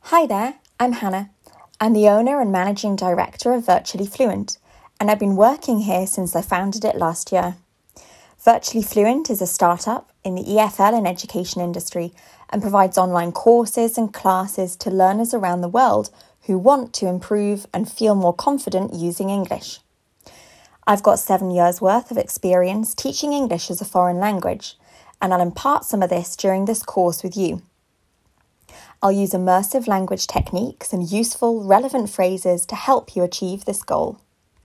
Hi there, I'm Hannah. I'm the owner and managing director of Virtually Fluent, and I've been working here since I founded it last year. Virtually Fluent is a startup in the EFL and education industry and provides online courses and classes to learners around the world who want to improve and feel more confident using English. I've got 7 years' worth of experience teaching English as a foreign language, and I'll impart some of this during this course with you. I'll use immersive language techniques and useful, relevant phrases to help you achieve this goal.